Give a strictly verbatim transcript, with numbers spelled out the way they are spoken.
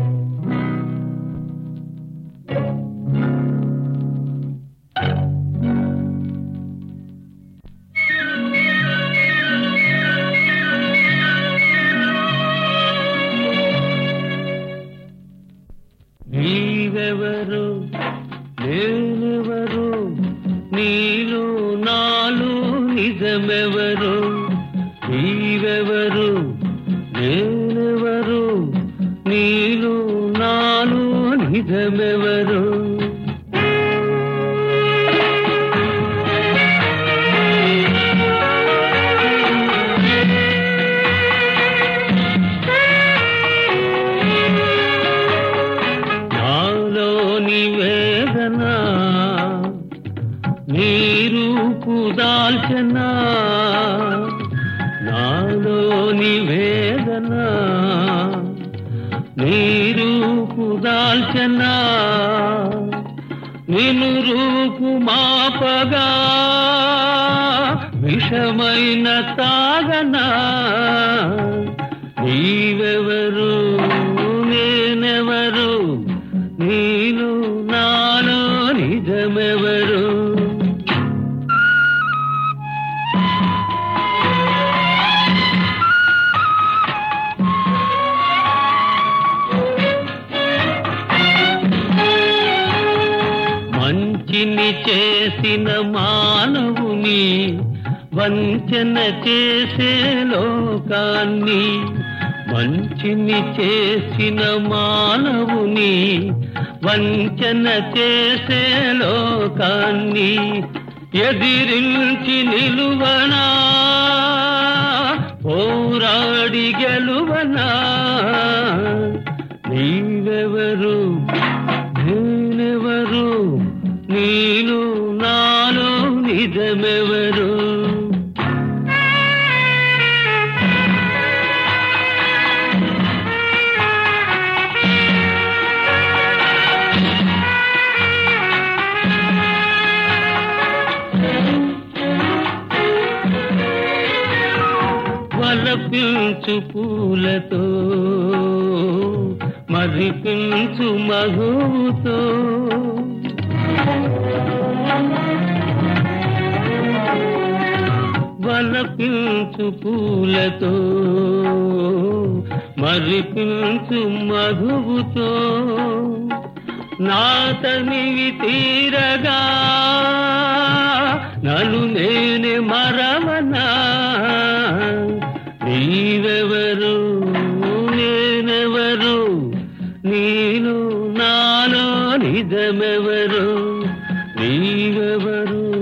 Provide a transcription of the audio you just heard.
నీవెవరు నేనెవరు నీలో నాలో నిజమెవరు నీవెవరు నేనెవరు నీలో నాలో నిజమెవరు నీరూపు దాల్చన నాలోని వేదన నీరూపు దాల్చన నిను రూపు మాపగా విషమైన తాగనా నీవెవరు నేనెవరు నీలో నాలో నిజమెవరు మంచిని చేసిన మానవుని వంచన చేసే లోకాన్ని మంచిని చేసిన మానవుని వంచన చేసే లోకాన్ని ఎదిరించి నిలువనా పోరాడి గెలువనా నీవెవరు నేనెవరు నీలో నాలో నిజమెవరు వలపించు పూలతో మరిపించు మగుతో వలపించు పూలతో మరిపించు మధువుతో నాతనివి తీరగా నన్ను నేనే మరవనా నీవెవరు నేనెవరు నీలో నాలో నిజమెవరు నీవెవరు